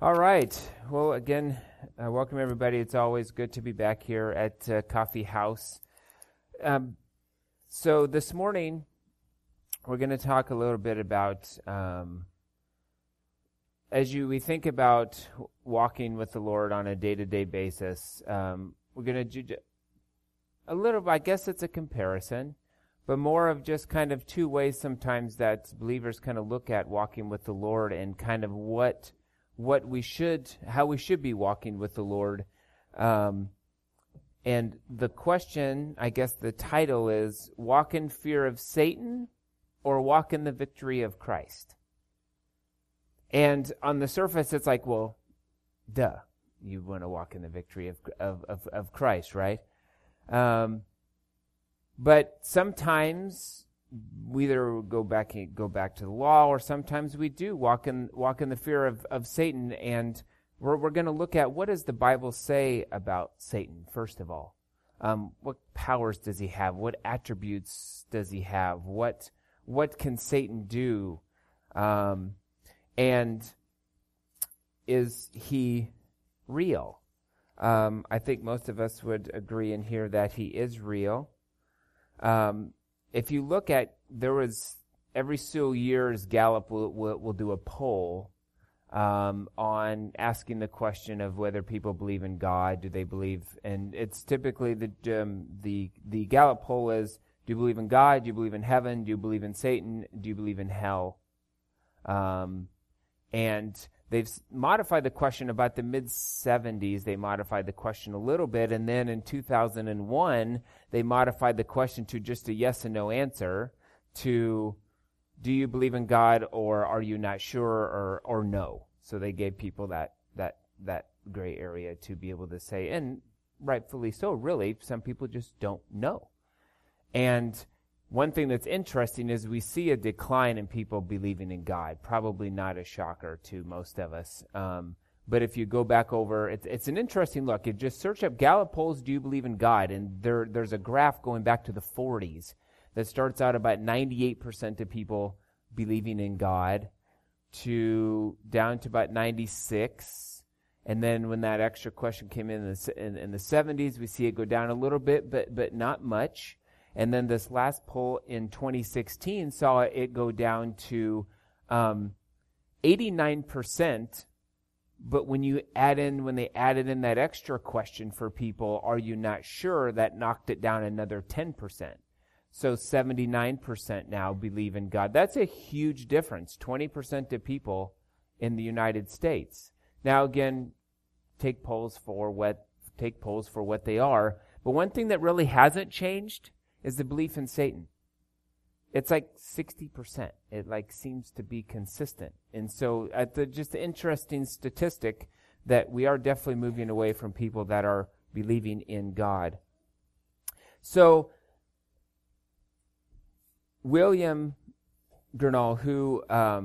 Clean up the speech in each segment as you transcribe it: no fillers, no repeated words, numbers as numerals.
All right. Well, again, welcome everybody. It's always good to be back here at Coffee House. So this morning, we're going to talk a little bit about, we think about walking with the Lord on a day-to-day basis, we're going to do a little, I guess it's a comparison, but more of just kind of two ways sometimes that believers kind of look at walking with the Lord and kind of how we should be walking with the Lord. And the question, I guess the title is, walk in fear of Satan or walk in the victory of Christ? And on the surface, it's like, well, duh, you want to walk in the victory of Christ, right? But sometimes we either go back to the law, or sometimes we do walk in the fear of Satan. And we're going to look at, what does the Bible say about Satan, first of all? What powers does he have? What attributes does he have? What can Satan do? And is he real? I think most of us would agree in here that he is real. If you look at, every so years, Gallup will do a poll on asking the question of whether people believe in God. Do they believe? And it's typically the Gallup poll is: do you believe in God? Do you believe in heaven? Do you believe in Satan? Do you believe in hell? And they've modified the question about the mid-'70s. They modified the question a little bit, and then in 2001, they modified the question to just a yes and no answer to, do you believe in God, or are you not sure, or no? So they gave people that gray area to be able to say, and rightfully so, really, some people just don't know. And one thing that's interesting is we see a decline in people believing in God. Probably not a shocker to most of us. But if you go back over, it's an interesting look. You just search up Gallup polls, do you believe in God? And there's a graph going back to the 40s that starts out about 98% of people believing in God to down to about 96. And then when that extra question came in the 70s, we see it go down a little bit, but not much. And then this last poll in 2016 saw it go down to 89%. But when they added in that extra question for people, are you not sure, that knocked it down another 10%. So 79% now believe in God. That's a huge difference. 20% of people in the United States. Now again, take polls for what they are. But one thing that really hasn't changed is the belief in Satan. It's like 60%. It seems to be consistent. And so just an interesting statistic that we are definitely moving away from people that are believing in God. So William Gurnall, who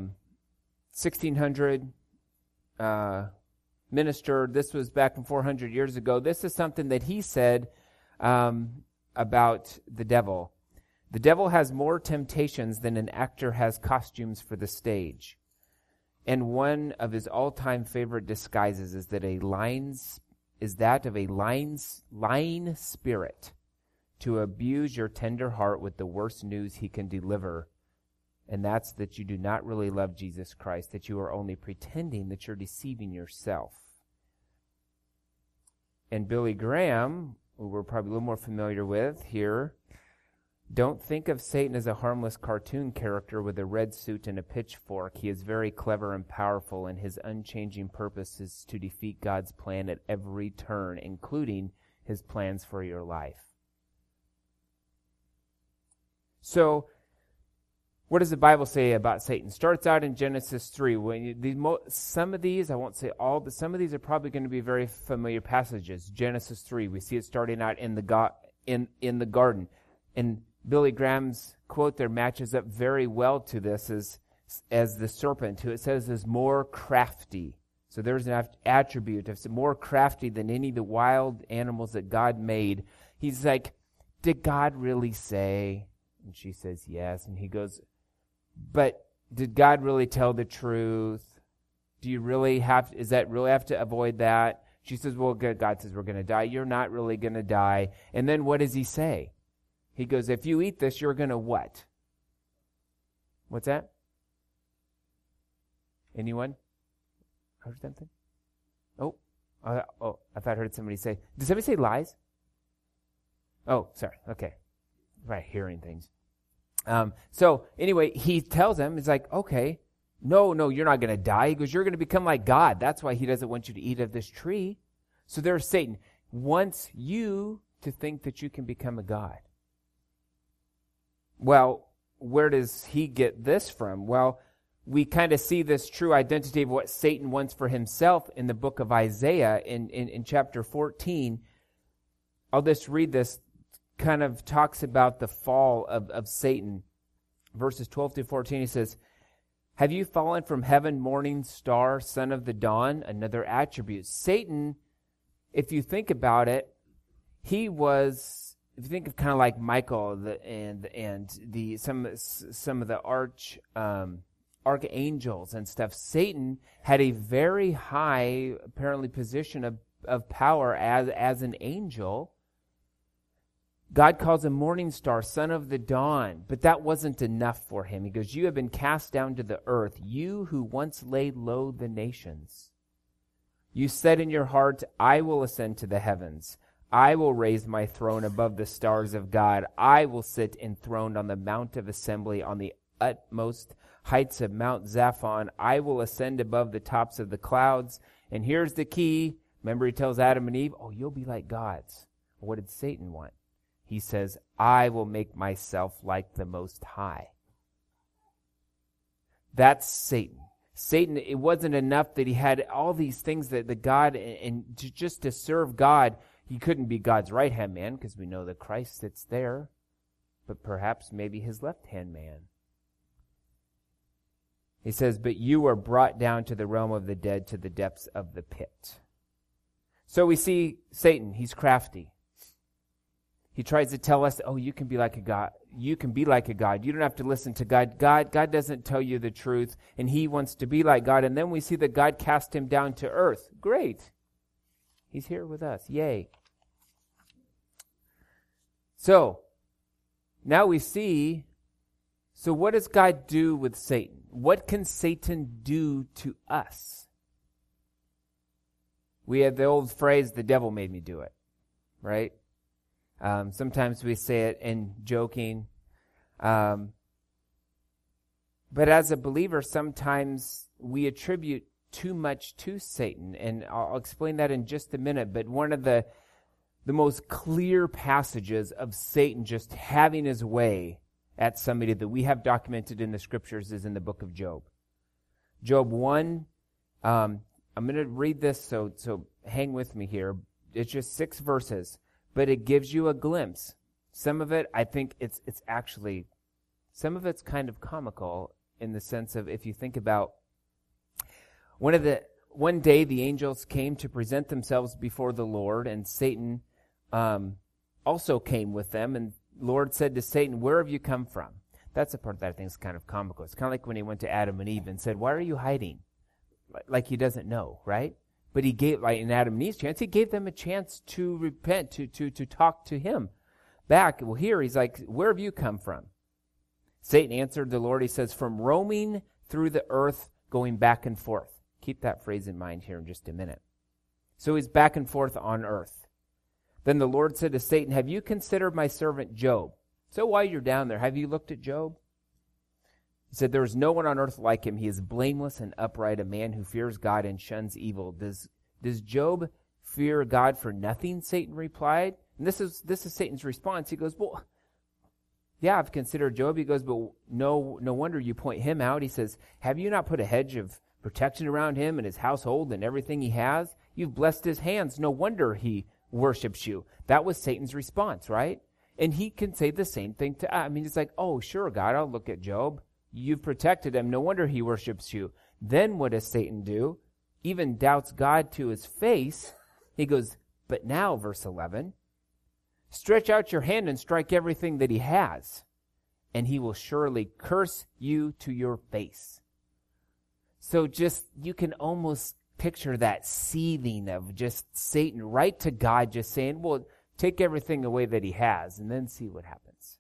1600 ministered, this was back in 400 years ago, this is something that he said about the devil. The devil has more temptations than an actor has costumes for the stage. And one of his all-time favorite disguises is that of a lying spirit, to abuse your tender heart with the worst news he can deliver. And that's that you do not really love Jesus Christ, that you are only pretending, that you're deceiving yourself. And Billy Graham, who we're probably a little more familiar with here, don't think of Satan as a harmless cartoon character with a red suit and a pitchfork. He is very clever and powerful, and his unchanging purpose is to defeat God's plan at every turn, including his plans for your life. So, what does the Bible say about Satan? Starts out in Genesis 3. Some of these, I won't say all, but some of these are probably going to be very familiar passages. Genesis 3, we see it starting out in the garden. And Billy Graham's quote there matches up very well to this as the serpent, who it says is more crafty. So there's an attribute of more crafty than any of the wild animals that God made. He's like, did God really say? And she says yes. And he goes, but did God really tell the truth? Do you really is that really have to avoid that? She says, well, God says we're going to die. You're not really going to die. And then what does he say? He goes, if you eat this, you're going to what? What's that? Anyone? Heard something? Oh, I thought I heard somebody say, did somebody say lies? Oh, sorry. Okay. Right, hearing things. So anyway, he tells him, he's like, okay, no, you're not going to die. He goes, you're going to become like God. That's why he doesn't want you to eat of this tree. So there's Satan. Wants you to think that you can become a God. Well, where does he get this from? Well, we kind of see this true identity of what Satan wants for himself in the book of Isaiah in chapter 14. I'll just read this. Kind of talks about the fall of Satan. Verses 12 through 14, he says, have you fallen from heaven, morning star, son of the dawn? Another attribute. Satan, if you think about it, he was, if you think of kind of like Michael some of the archangels and stuff, Satan had a very high, apparently, position of power as an angel. God calls him morning star, son of the dawn. But that wasn't enough for him. He goes, you have been cast down to the earth, you who once laid low the nations. You said in your heart, I will ascend to the heavens. I will raise my throne above the stars of God. I will sit enthroned on the mount of assembly on the utmost heights of Mount Zaphon. I will ascend above the tops of the clouds. And here's the key. Remember, he tells Adam and Eve, oh, you'll be like gods. What did Satan want? He says, I will make myself like the Most High. That's Satan. Satan, it wasn't enough that he had all these things that the God, and just to serve God, he couldn't be God's right-hand man, because we know that Christ sits there, but perhaps maybe his left-hand man. He says, but you are brought down to the realm of the dead, to the depths of the pit. So we see Satan, he's crafty. He tries to tell us, oh, you can be like a God. You can be like a God. You don't have to listen to God. God doesn't tell you the truth, and he wants to be like God. And then we see that God cast him down to earth. Great. He's here with us. Yay. So, now we see, so what does God do with Satan? What can Satan do to us? We have the old phrase, the devil made me do it, right? Sometimes we say it in joking. But as a believer, sometimes we attribute too much to Satan. And I'll explain that in just a minute. But one of the most clear passages of Satan just having his way at somebody that we have documented in the scriptures is in the book of Job. Job 1, I'm going to read this, so hang with me here. It's just 6 verses. But it gives you a glimpse. Some of it, I think it's actually, some of it's kind of comical in the sense of, if you think about, one day the angels came to present themselves before the Lord, and Satan also came with them, and the Lord said to Satan, where have you come from? That's the part that I think is kind of comical. It's kind of like when he went to Adam and Eve and said, why are you hiding? Like he doesn't know, right? But he gave, like in Adam and Eve's chance, he gave them a chance to repent, to talk to him back. Well, here he's like, where have you come from? Satan answered the Lord, he says, from roaming through the earth, going back and forth. Keep that phrase in mind here in just a minute. So he's back and forth on earth. Then the Lord said to Satan, have you considered my servant Job? So while you're down there, have you looked at Job? He said, there is no one on earth like him. He is blameless and upright, a man who fears God and shuns evil. Does Job fear God for nothing? Satan replied. And this is Satan's response. He goes, well, yeah, I've considered Job. He goes, but no wonder you point him out. He says, have you not put a hedge of protection around him and his household and everything he has? You've blessed his hands. No wonder he worships you. That was Satan's response, right? And he can say the same thing to us. I mean, it's like, oh, sure, God, I'll look at Job. You've protected him. No wonder he worships you. Then what does Satan do? Even doubts God to his face. He goes, but now, verse 11, stretch out your hand and strike everything that he has, and he will surely curse you to your face. So just, you can almost picture that seething of just Satan right to God, just saying, well, take everything away that he has and then see what happens.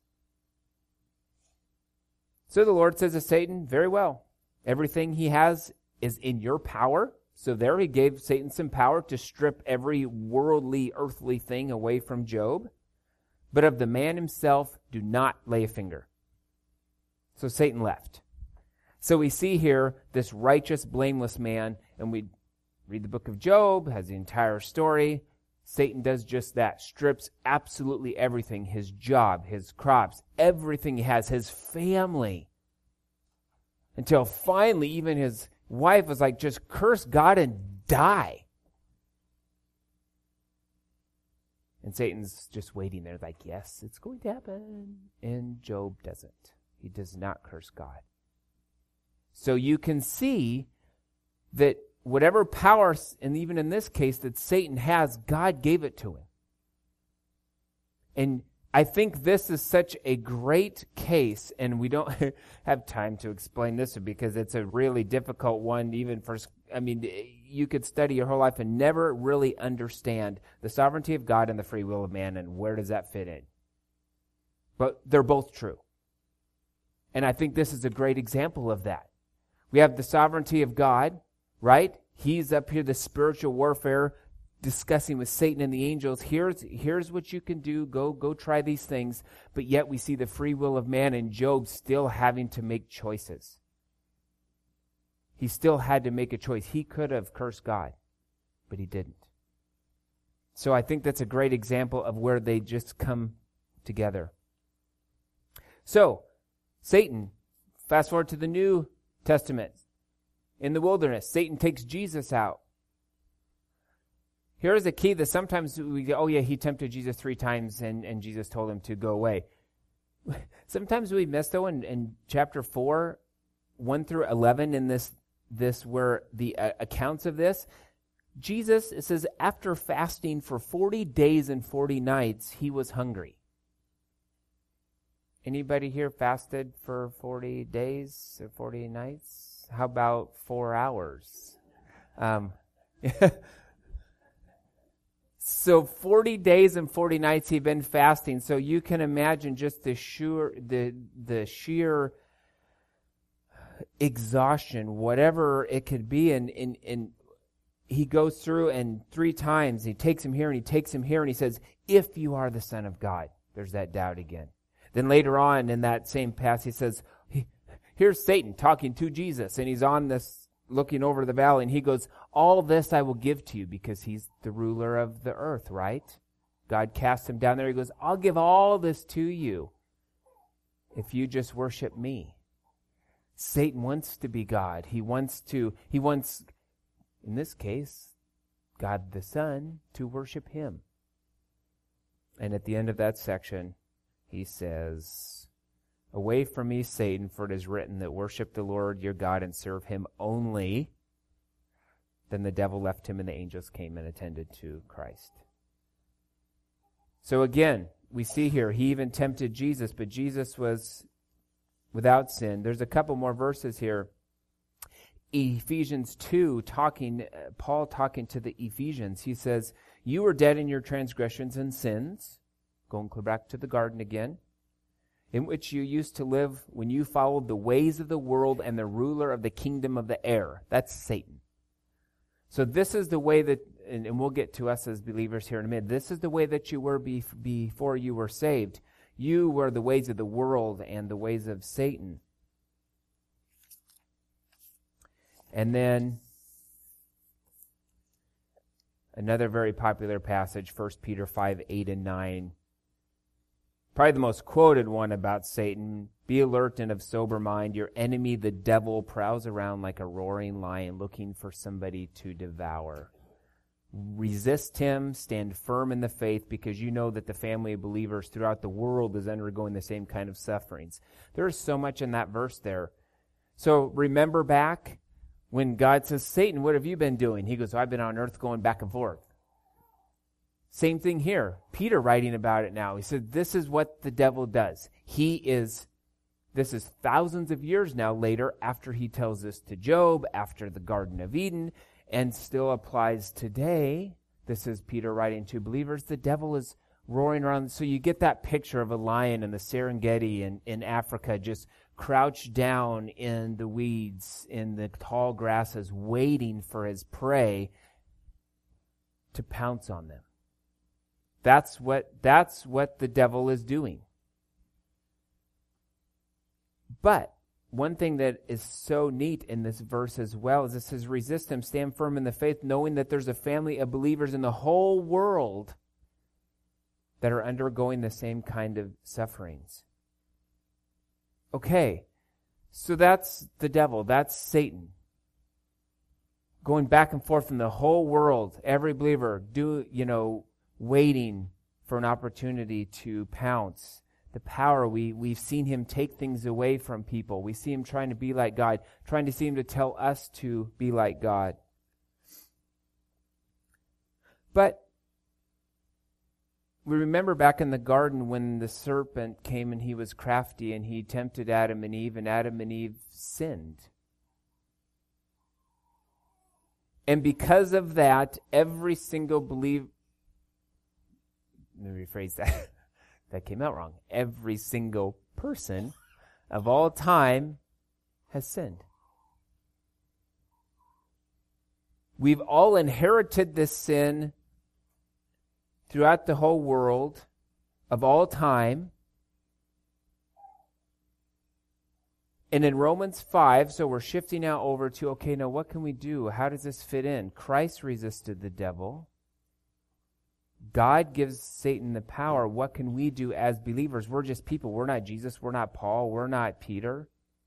So the Lord says to Satan, very well, everything he has is in your power. So there he gave Satan some power to strip every worldly, earthly thing away from Job. But of the man himself, do not lay a finger. So Satan left. So we see here this righteous, blameless man, and we read the book of Job, has the entire story. Satan does just that, strips absolutely everything, his job, his crops, everything he has, his family. Until finally, even his wife was like, just curse God and die. And Satan's just waiting there like, yes, it's going to happen. And Job doesn't. He does not curse God. So you can see that whatever power, and even in this case, that Satan has, God gave it to him. And I think this is such a great case, and we don't have time to explain this because it's a really difficult one, even for, you could study your whole life and never really understand the sovereignty of God and the free will of man, and where does that fit in. But they're both true. And I think this is a great example of that. We have the sovereignty of God, right? He's up here, the spiritual warfare, discussing with Satan and the angels. Here's what you can do. Go try these things. But yet we see the free will of man and Job still having to make choices. He still had to make a choice. He could have cursed God, but he didn't. So I think that's a great example of where they just come together. So, Satan, fast forward to the New Testament. In the wilderness, Satan takes Jesus out. Here's a key that sometimes we go, oh yeah, he tempted Jesus 3 times and Jesus told him to go away. Sometimes we miss though in chapter 4, 1 through 11 in this where the accounts of this, Jesus, it says, after fasting for 40 days and 40 nights, he was hungry. Anybody here fasted for 40 days or 40 nights? How about 4 hours? So 40 days and 40 nights he'd been fasting. So you can imagine just the sheer exhaustion, whatever it could be. And he goes through and 3 times he takes him here and he takes him here and he says, if you are the Son of God. There's that doubt again. Then later on in that same passage, he says, here's Satan talking to Jesus, and he's on this, looking over the valley, and he goes, all this I will give to you, because he's the ruler of the earth, right? God casts him down there. He goes, I'll give all this to you if you just worship me. Satan wants to be God. He wants, in this case, God the Son, to worship him. And at the end of that section, he says, away from me, Satan, for it is written that worship the Lord your God and serve him only. Then the devil left him and the angels came and attended to Christ. So again, we see here, he even tempted Jesus, but Jesus was without sin. There's a couple more verses here. Ephesians 2, Paul talking to the Ephesians, he says, you were dead in your transgressions and sins. Going back to the garden again, in which you used to live when you followed the ways of the world and the ruler of the kingdom of the air. That's Satan. So this is the way that, and we'll get to us as believers here in a minute, this is the way that you were before you were saved. You were the ways of the world and the ways of Satan. And then another very popular passage, 1 Peter 5, 8 and 9. Probably the most quoted one about Satan. Be alert and of sober mind. Your enemy, the devil, prowls around like a roaring lion looking for somebody to devour. Resist him, stand firm in the faith, because you know that the family of believers throughout the world is undergoing the same kind of sufferings. There is so much in that verse there. So remember back when God says, Satan, what have you been doing? He goes, I've been on earth going back and forth. Same thing here. Peter writing about it now. He said, this is what the devil does. He is This is thousands of years now later, after he tells this to Job, after the Garden of Eden, and still applies today. This is Peter writing to believers. The devil is roaring around. So you get that picture of a lion in the Serengeti in Africa, just crouched down in the weeds, in the tall grasses, waiting for his prey to pounce on them. That's what the devil is doing. But one thing that is so neat in this verse as well is it says, resist him, stand firm in the faith, knowing that there's a family of believers in the whole world that are undergoing the same kind of sufferings. Okay, so that's the devil, that's Satan. Going back and forth in the whole world, every believer waiting for an opportunity to pounce. The power, we've seen him take things away from people. We see him trying to be like God, trying to see him to tell us to be like God. But we remember back in the garden when the serpent came and he was crafty and he tempted Adam and Adam and Eve sinned. And because of that, every single believer, let me rephrase that. That came out wrong. Every single person of all time has sinned. We've all inherited this sin throughout the whole world of all time. And in Romans 5, so we're shifting now over to, okay, now what can we do? How does this fit in? Christ resisted the devil. God gives Satan the power. What can we do as believers? We're just people. We're not Jesus. We're not Paul. We're not Peter.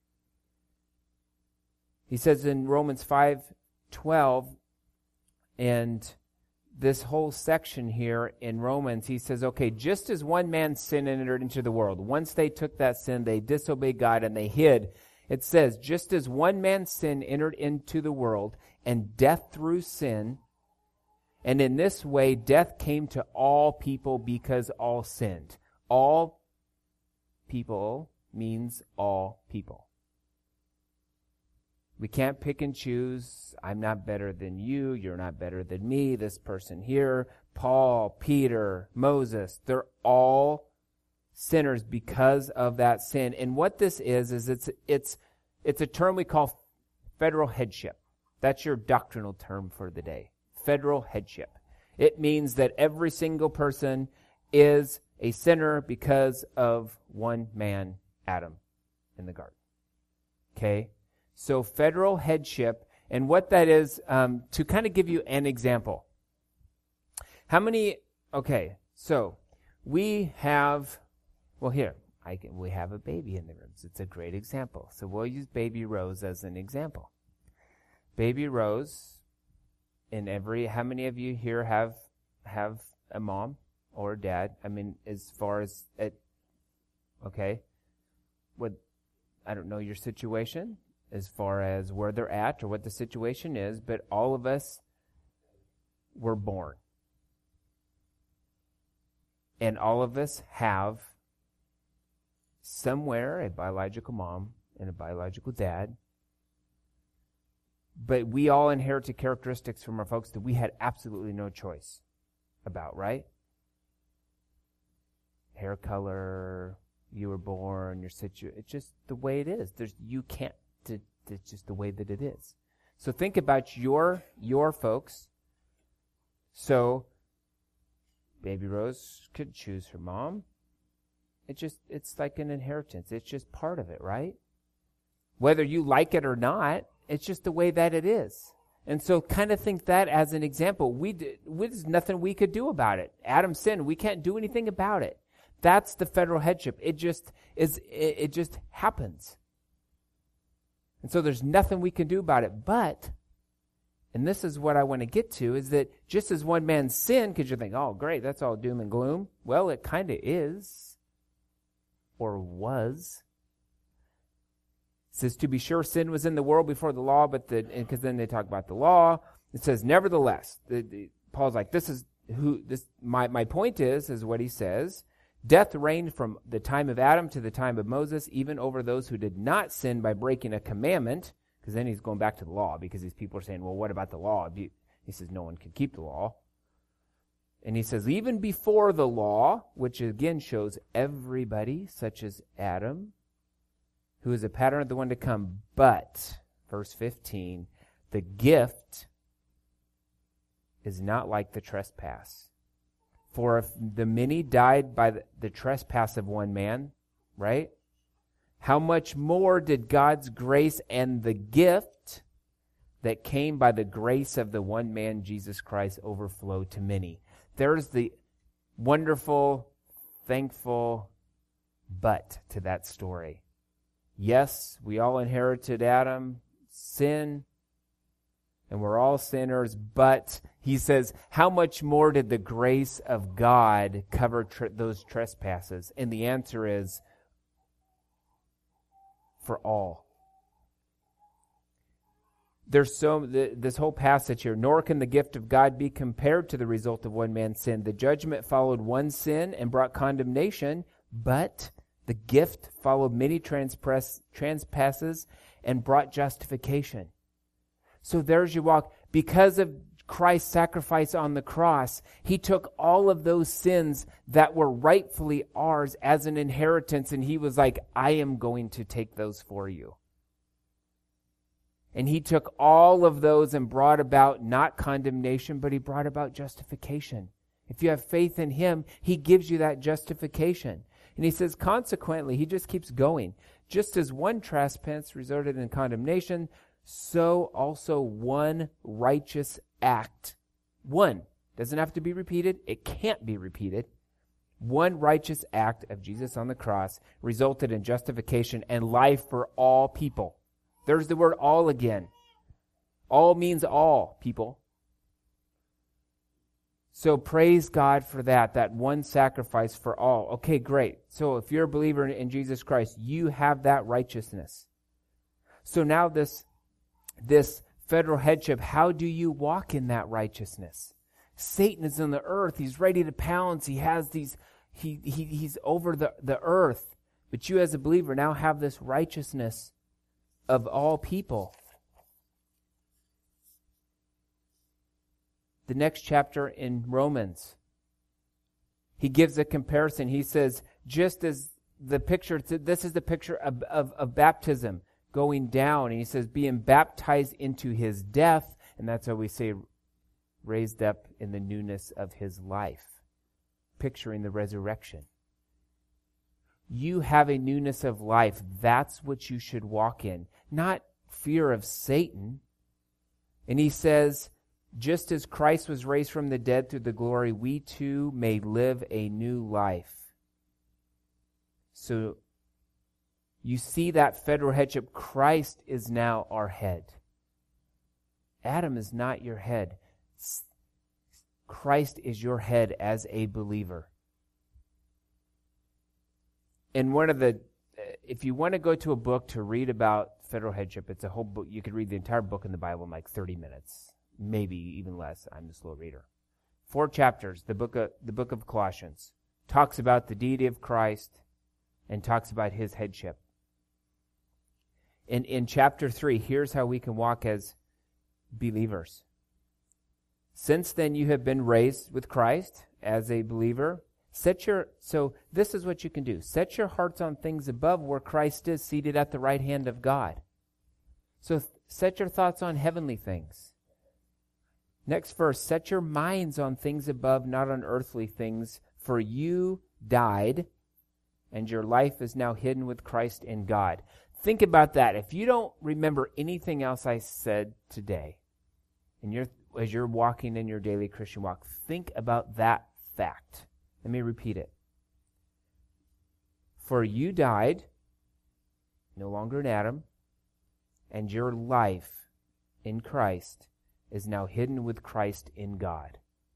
He says in Romans 5:12, and this whole section here in Romans, he says, okay, just as one man's sin entered into the world, once they took that sin, they disobeyed God and they hid. It says, just as one man's sin entered into the world, and death through sin, and in this way, death came to all people because all sinned. All people means all people. We can't pick and choose. I'm not better than you. You're not better than me. This person here, Paul, Peter, Moses, they're all sinners because of that sin. And what this is it's a term we call federal headship. That's your doctrinal term for the day. Federal headship. It means that every single person is a sinner because of one man, Adam, in the garden. Okay? So federal headship, and what that is, to kind of give you an example. So we have, we have a baby in the room. So it's a great example. So we'll use baby Rose as an example. Baby Rose, how many of you here have a mom or a dad? I mean, as far as I don't know your situation as far as where they're at or what the situation is, but all of us were born. And all of us have somewhere a biological mom and a biological dad. But we all inherited characteristics from our folks that we had absolutely no choice about, right? Hair color, you were born, your situation. It's just the way it is. It's just the way that it is. So think about your folks. So baby Rose could choose her mom. It's like an inheritance. It's just part of it, right? Whether you like it or not, it's just the way that it is. And so kind of think that as an example. There's nothing we could do about it. Adam sinned. We can't do anything about it. That's the federal headship. It just happens. And so there's nothing we can do about it. But, and this is what I want to get to, is that just as one man sinned, because you think, oh, great, that's all doom and gloom. Well, it kind of is. Or was. It says, to be sure, sin was in the world before the law, because then they talk about the law. It says, nevertheless, Paul's like, my point is what he says. Death reigned from the time of Adam to the time of Moses, even over those who did not sin by breaking a commandment, because then he's going back to the law, because these people are saying, well, what about the law? He says no one can keep the law. And he says, even before the law, which again shows everybody, such as Adam, who is a pattern of the one to come. But, verse 15, the gift is not like the trespass. For if the many died by the trespass of one man, right? How much more did God's grace and the gift that came by the grace of the one man, Jesus Christ, overflow to many? There's the wonderful, thankful but to that story. Yes, we all inherited Adam's sin, and we're all sinners, but he says, how much more did the grace of God cover those trespasses? And the answer is, for all. There's this whole passage here. Nor can the gift of God be compared to the result of one man's sin. The judgment followed one sin and brought condemnation, but the gift followed many transpasses and brought justification. So there's your walk. Because of Christ's sacrifice on the cross, he took all of those sins that were rightfully ours as an inheritance, and he was like, I am going to take those for you. And he took all of those and brought about not condemnation, but he brought about justification. If you have faith in him, he gives you that justification. And he says, consequently, he just keeps going. Just as one trespass resulted in condemnation, so also one righteous act. One. Doesn't have to be repeated. It can't be repeated. One righteous act of Jesus on the cross resulted in justification and life for all people. There's the word all again. All means all people. So praise God for that one sacrifice for all. Okay, great. So if you're a believer in Jesus Christ, you have that righteousness. So now this federal headship, how do you walk in that righteousness? Satan is on the earth. He's ready to pounce. He has these, he's over the earth. But you as a believer now have this righteousness of all people. The next chapter in Romans, he gives a comparison. He says, just as the picture, this is the picture of baptism going down. And he says, being baptized into his death. And that's how we say raised up in the newness of his life, picturing the resurrection. You have a newness of life. That's what you should walk in, not fear of Satan. And he says, just as Christ was raised from the dead through the glory, we too may live a new life. So you see that federal headship. Christ is now our head. Adam is not your head. Christ is your head as a believer. And if you want to go to a book to read about federal headship, it's a whole book. You could read the entire book in the Bible in like 30 minutes, maybe even less. I'm a slow reader. 4 chapters, the book of Colossians, talks about the deity of Christ and talks about his headship. In chapter 3, here's how we can walk as believers. Since then you have been raised with Christ as a believer. So this is what you can do. Set your hearts on things above where Christ is seated at the right hand of God. So set your thoughts on heavenly things. Next verse, set your minds on things above, not on earthly things, for you died, and your life is now hidden with Christ in God. Think about that. If you don't remember anything else I said today, and as you're walking in your daily Christian walk, think about that fact. Let me repeat it. For you died, no longer in Adam, and your life in Christ is now hidden with Christ in God.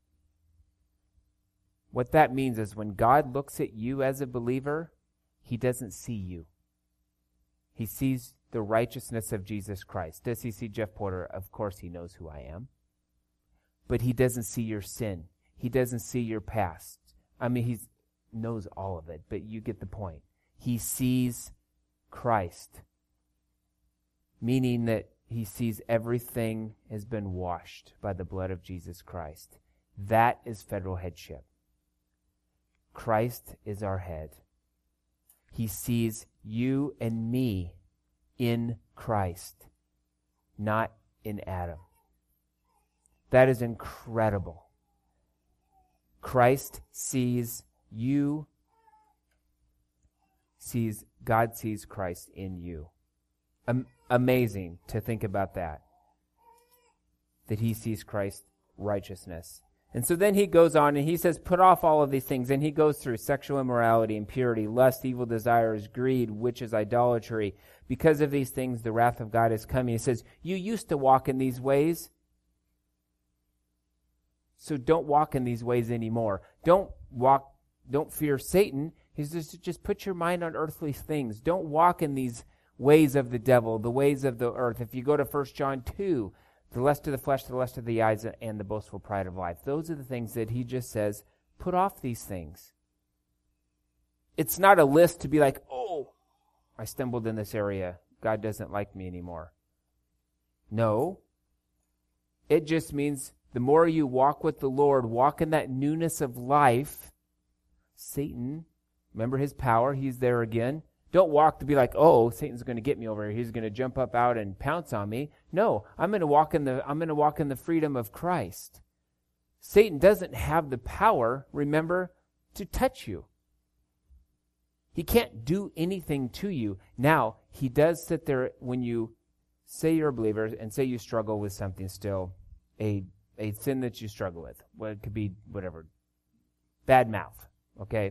What that means is when God looks at you as a believer, he doesn't see you. He sees the righteousness of Jesus Christ. Does he see Jeff Porter? Of course he knows who I am. But he doesn't see your sin. He doesn't see your past. I mean, he's knows all of it, but you get the point. He sees Christ, meaning that he sees everything has been washed by the blood of Jesus Christ. That is federal headship. Christ is our head. He sees you and me in Christ, not in Adam. That is incredible. Christ sees you, God sees Christ in you. Amazing to think about that he sees Christ's righteousness. And so then he goes on and he says, put off all of these things. And he goes through sexual immorality, impurity, lust, evil desires, greed, which is idolatry. Because of these things, the wrath of God is coming. He says, you used to walk in these ways, so don't walk in these ways anymore. Don't fear Satan. He says, just put your mind on earthly things. Don't walk in these ways of the devil, the ways of the earth. If you go to 1 John 2, the lust of the flesh, the lust of the eyes, and the boastful pride of life. Those are the things that he just says, put off these things. It's not a list to be like, oh, I stumbled in this area. God doesn't like me anymore. No. It just means the more you walk with the Lord, walk in that newness of life, Satan, remember his power, he's there again. Don't walk to be like, oh, Satan's going to get me over here. He's going to jump up out and pounce on me. No, I'm going to walk in the freedom of Christ. Satan doesn't have the power, remember, to touch you. He can't do anything to you. Now, he does sit there when you say you're a believer and say you struggle with something still, a sin that you struggle with. Well, it could be whatever. Bad mouth, okay?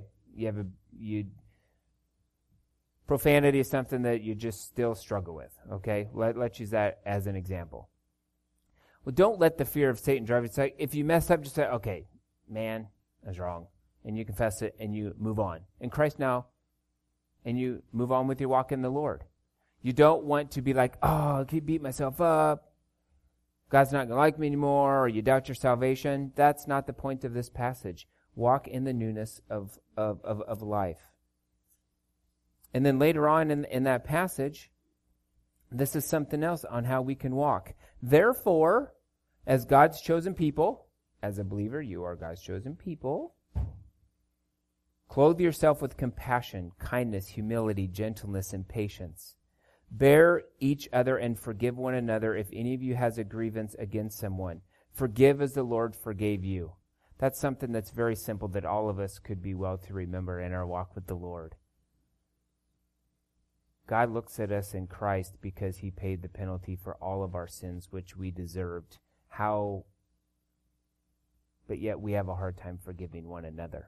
Profanity is something that you just still struggle with, okay? Let's use that as an example. Well, don't let the fear of Satan drive you. It's like, if you mess up, just say, okay, man, I was wrong. And you confess it, and you move on. In Christ now, and you move on with your walk in the Lord. You don't want to be like, oh, I keep beating myself up. God's not going to like me anymore, or you doubt your salvation. That's not the point of this passage. Walk in the newness of life. And then later on in that passage, this is something else on how we can walk. Therefore, as God's chosen people, as a believer, you are God's chosen people, clothe yourself with compassion, kindness, humility, gentleness, and patience. Bear each other and forgive one another if any of you has a grievance against someone. Forgive as the Lord forgave you. That's something that's very simple that all of us could be well to remember in our walk with the Lord. God looks at us in Christ because he paid the penalty for all of our sins, which we deserved. But yet we have a hard time forgiving one another.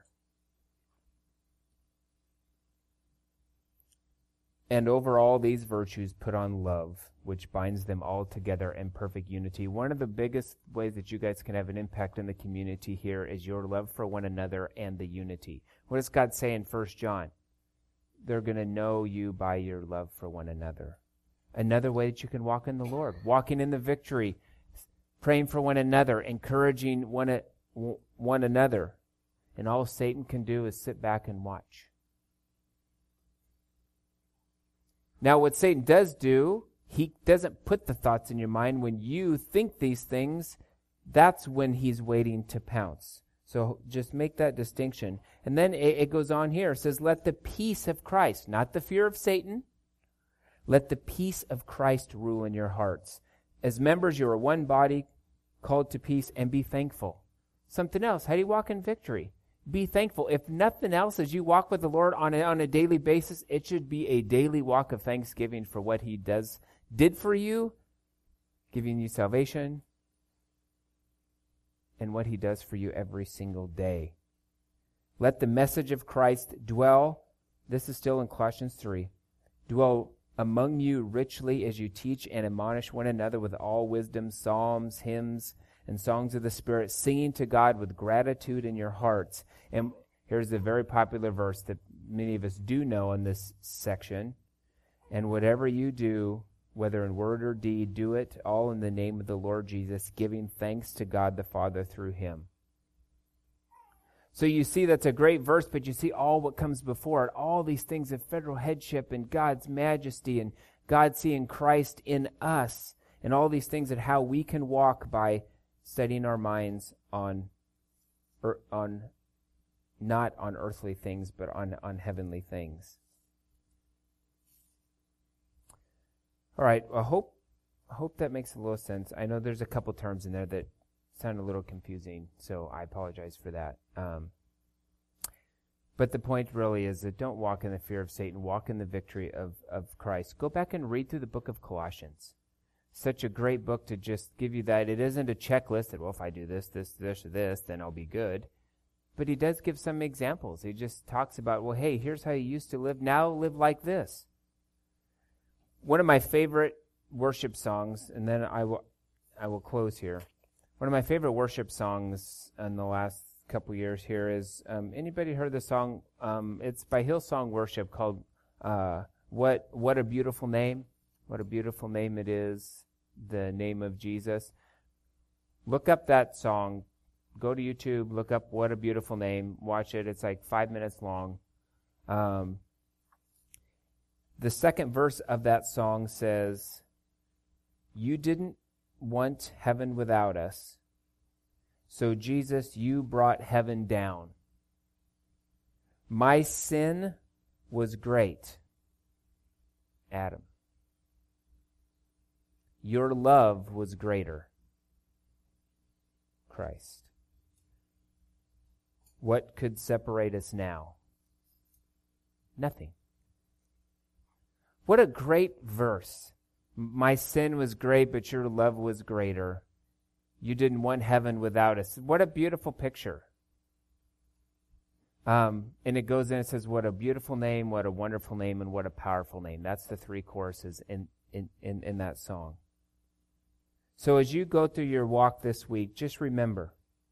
And over all these virtues, put on love, which binds them all together in perfect unity. One of the biggest ways that you guys can have an impact in the community here is your love for one another and the unity. What does God say in 1 John? They're going to know you by your love for one another. Another way that you can walk in the Lord, walking in the victory, praying for one another, encouraging one another. And all Satan can do is sit back and watch. Now, what Satan does do, he doesn't put the thoughts in your mind. When you think these things, that's when he's waiting to pounce. So just make that distinction. And then it goes on here. It says, let the peace of Christ, not the fear of Satan, let the peace of Christ rule in your hearts. As members, you are one body, called to peace, and be thankful. Something else. How do you walk in victory? Be thankful. If nothing else, as you walk with the Lord on a daily basis, it should be a daily walk of thanksgiving for what he did for you, giving you salvation, and what he does for you every single day. Let the message of Christ dwell, this is still in Colossians 3, dwell among you richly as you teach and admonish one another with all wisdom, psalms, hymns, and songs of the Spirit, singing to God with gratitude in your hearts. And here's the very popular verse that many of us do know in this section. And whatever you do, whether in word or deed, do it all in the name of the Lord Jesus, giving thanks to God the Father through him. So you see that's a great verse, but you see all what comes before it, all these things of federal headship and God's majesty and God seeing Christ in us and all these things and how we can walk by setting our minds on not on earthly things, but on heavenly things. All right, I hope that makes a little sense. I know there's a couple terms in there that sound a little confusing, so I apologize for that. But the point really is that don't walk in the fear of Satan, walk in the victory of Christ. Go back and read through the book of Colossians. Such a great book to just give you that. It isn't a checklist that, well, if I do this, or this, then I'll be good. But he does give some examples. He just talks about, well, hey, here's how you used to live. Now live like this. One of my favorite worship songs, and then I will close here. One of my favorite worship songs in the last couple years here is, anybody heard the song? It's by Hillsong Worship called What a Beautiful Name. What a beautiful name it is, the name of Jesus. Look up that song. Go to YouTube, look up What a Beautiful Name, watch it. It's like 5 minutes long. The second verse of that song says, "You didn't want heaven without us, so Jesus, you brought heaven down. My sin was great, Adam. Your love was greater, Christ. What could separate us now? Nothing." What a great verse. My sin was great, but your love was greater. You didn't want heaven without us. What a beautiful picture. And it goes in and says, what a beautiful name, what a wonderful name, and what a powerful name. That's the three choruses in that song. So as you go through your walk this week, just remember,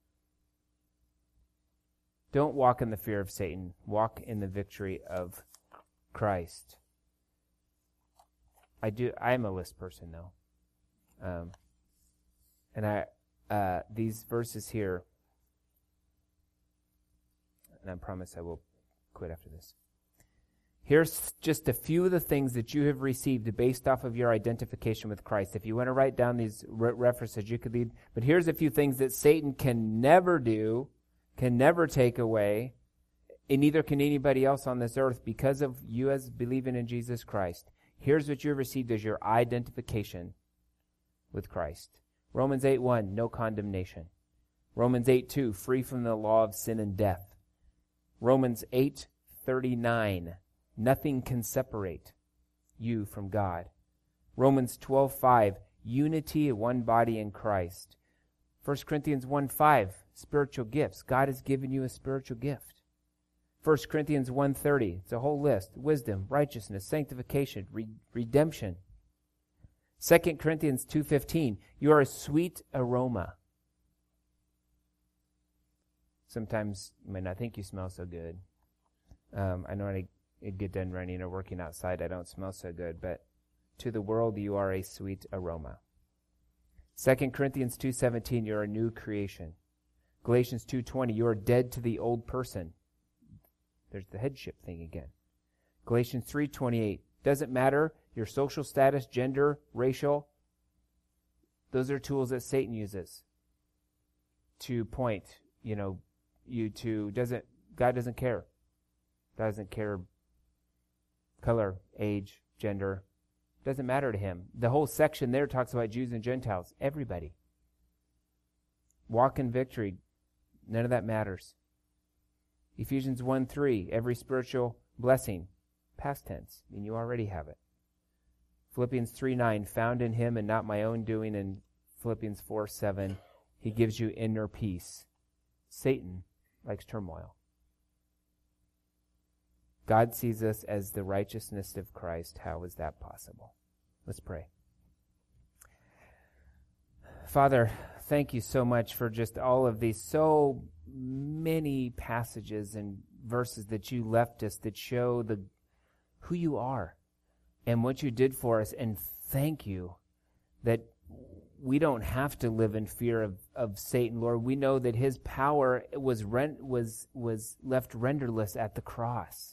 don't walk in the fear of Satan. Walk in the victory of Christ. I'm a list person, though. And these verses here, and I promise I will quit after this. Here's just a few of the things that you have received based off of your identification with Christ. If you want to write down these references, you could lead. But here's a few things that Satan can never do, can never take away, and neither can anybody else on this earth because of you as believing in Jesus Christ. Here's what you have received as your identification with Christ. Romans 8:1, no condemnation. Romans 8:2, free from the law of sin and death. Romans 8:39, nothing can separate you from God. Romans 12:5, unity of one body in Christ. 1 Corinthians 1:5, spiritual gifts. God has given you a spiritual gift. 1 Corinthians 1:30, it's a whole list. Wisdom, righteousness, sanctification, redemption. 2 Corinthians 2:15, you are a sweet aroma. Sometimes you might not think you smell so good. I know when I get done running or working outside, I don't smell so good, but to the world you are a sweet aroma. 2 Corinthians 2:17, you're a new creation. Galatians 2:20, you are dead to the old person. There's the headship thing again. Galatians 3:28, doesn't matter your social status, gender, racial. Those are tools that Satan uses to point, you to God doesn't care. God doesn't care color, age, gender. Doesn't matter to him. The whole section there talks about Jews and Gentiles. Everybody. Walk in victory. None of that matters. Ephesians 1:3, every spiritual blessing, past tense, and you already have it. Philippians 3:9, found in him and not my own doing, and Philippians 4:7, he gives you inner peace. Satan likes turmoil. God sees us as the righteousness of Christ. How is that possible? Let's pray. Father, thank you so much for just all of these so many passages and verses that you left us that show who you are and what you did for us. And thank you that we don't have to live in fear of Satan, Lord. We know that his power was left renderless at the cross.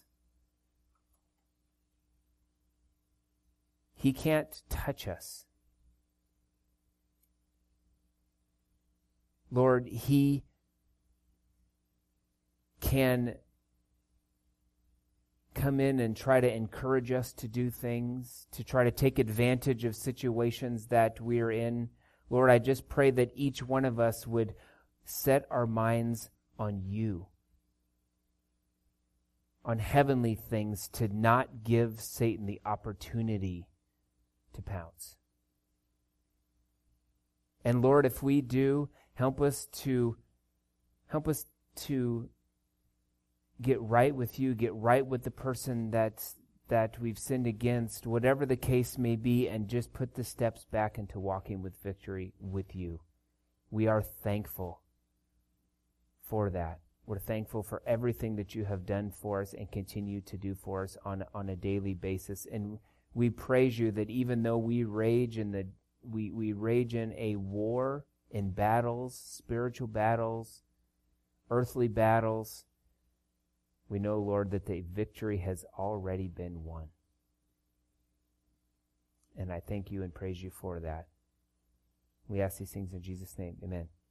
He can't touch us. Lord, he can come in and try to encourage us to do things, to try to take advantage of situations that we're in. Lord, I just pray that each one of us would set our minds on you, on heavenly things, to not give Satan the opportunity to pounce. And Lord, if we do, help us to get right with you, get right with the person that we've sinned against, whatever the case may be, and just put the steps back into walking with victory with you. We are thankful for that. We're thankful for everything that you have done for us and continue to do for us on a daily basis. And we praise you that even though we rage in we rage in a war, in battles, spiritual battles, earthly battles, we know, Lord, that the victory has already been won. And I thank you and praise you for that. We ask these things in Jesus' name. Amen.